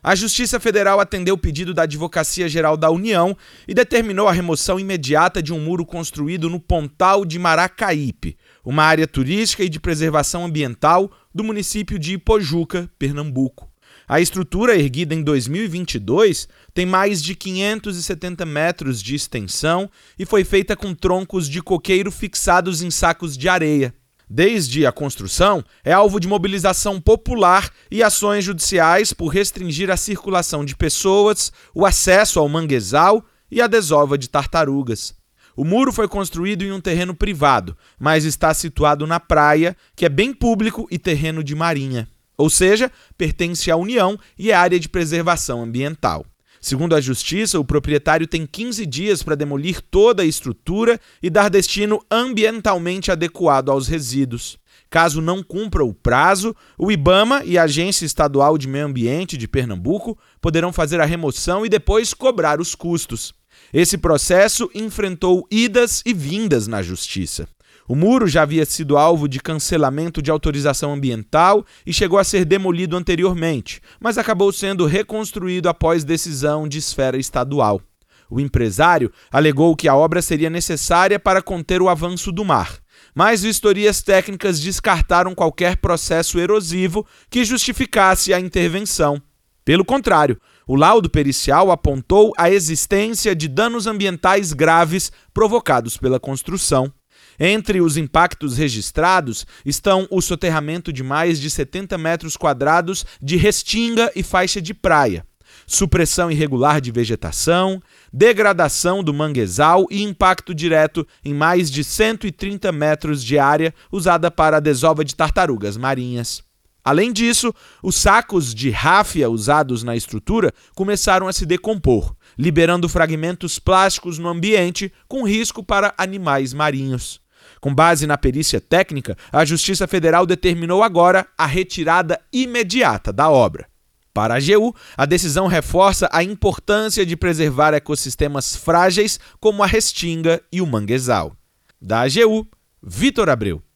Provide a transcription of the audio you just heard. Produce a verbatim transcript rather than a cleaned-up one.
A Justiça Federal atendeu o pedido da Advocacia Geral da União e determinou a remoção imediata de um muro construído no Pontal de Maracaípe, uma área turística e de preservação ambiental do município de Ipojuca, Pernambuco. A estrutura, erguida em dois mil e vinte e dois, tem mais de quinhentos e setenta metros de extensão e foi feita com troncos de coqueiro fixados em sacos de areia. Desde a construção, é alvo de mobilização popular e ações judiciais por restringir a circulação de pessoas, o acesso ao manguezal e a desova de tartarugas. O muro foi construído em um terreno privado, mas está situado na praia, que é bem público e terreno de marinha. Ou seja, pertence à União e é área de preservação ambiental. Segundo a Justiça, o proprietário tem quinze dias para demolir toda a estrutura e dar destino ambientalmente adequado aos resíduos. Caso não cumpra o prazo, o IBAMA e a Agência Estadual de Meio Ambiente de Pernambuco poderão fazer a remoção e depois cobrar os custos. Esse processo enfrentou idas e vindas na Justiça. O muro já havia sido alvo de cancelamento de autorização ambiental e chegou a ser demolido anteriormente, mas acabou sendo reconstruído após decisão de esfera estadual. O empresário alegou que a obra seria necessária para conter o avanço do mar, mas vistorias técnicas descartaram qualquer processo erosivo que justificasse a intervenção. Pelo contrário, o laudo pericial apontou a existência de danos ambientais graves provocados pela construção. Entre os impactos registrados estão o soterramento de mais de setenta metros quadrados de restinga e faixa de praia, supressão irregular de vegetação, degradação do manguezal e impacto direto em mais de cento e trinta metros de área usada para a desova de tartarugas marinhas. Além disso, os sacos de ráfia usados na estrutura começaram a se decompor, liberando fragmentos plásticos no ambiente com risco para animais marinhos. Com base na perícia técnica, a Justiça Federal determinou agora a retirada imediata da obra. Para a A G U, a decisão reforça a importância de preservar ecossistemas frágeis como a restinga e o manguezal. Da A G U, Vitor Abreu.